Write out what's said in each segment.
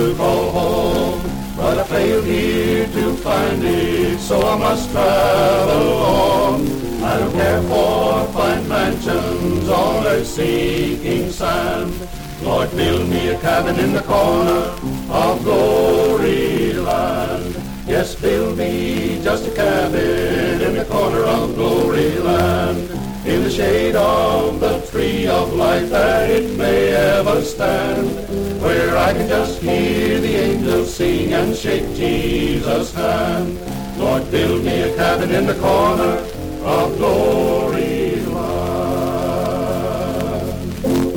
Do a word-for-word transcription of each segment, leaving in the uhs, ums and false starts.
to call home, but I failed here to find it, so I must travel on. I don't care for fine mansions on earth seeking sand. Lord, build me a cabin in the corner of glory land. Yes, build me just a cabin in the corner of glory land, in the shade of the tree of life that it may ever stand, where I can just hear the angels sing and shake Jesus' hand. Lord, build me a cabin in the corner of glory land.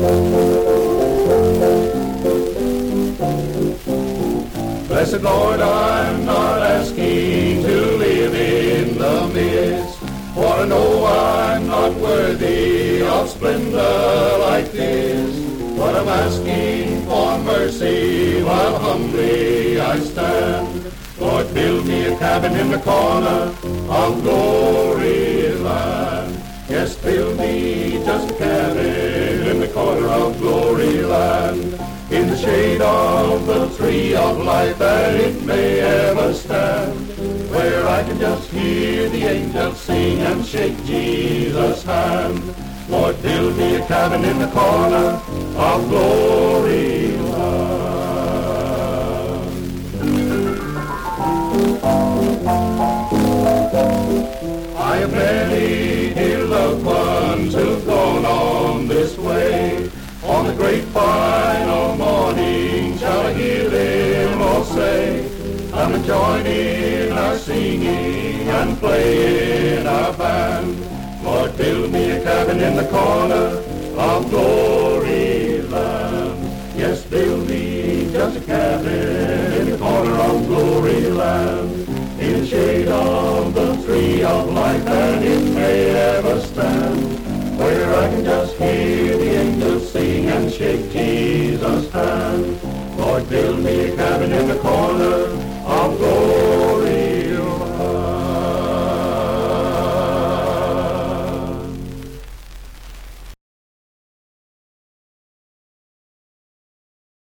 Blessed Lord, I'm not asking to live in the midst, for I know I'm not worthy of splendor like this. But I'm asking for mercy while humbly I stand. Lord, build me a cabin in the corner of glory land. Yes, build me just a cabin in the corner of glory land, in the shade of the tree of life that it may ever stand, where I can just hear the angels sing and shake Jesus' hand. Lord, build me a cabin in the corner of glory land. I have many dear loved ones who've gone on this way. On the great final morning shall I hear them all say, come and join in our singing and play in our band. Lord, build me a cabin in the corner of glory land. Yes, build me just a cabin in the corner of glory land, in the shade of the tree of life that it may ever stand, where I can just hear the angels sing and shake Jesus' hand. Lord, build me a cabin in the corner